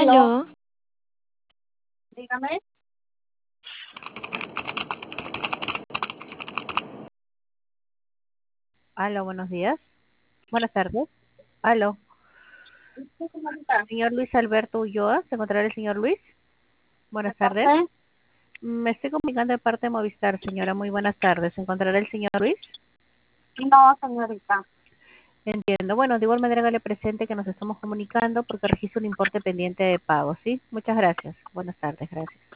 Aló, Aló, dígame. Aló, buenos días. Buenas tardes. Aló, Sí, señorita. señor Luis Alberto Ulloa. ¿Se encontrará el señor Luis? ¿De Buenas tardes. parte? Me estoy comunicando de parte de Movistar, señora. Muy buenas tardes. ¿Se encontrará el señor Luis? No, señorita. Entiendo. Bueno, de igual manera le presente que nos estamos comunicando porque registro un importe pendiente de pago, ¿sí? Muchas gracias. Buenas tardes. Gracias.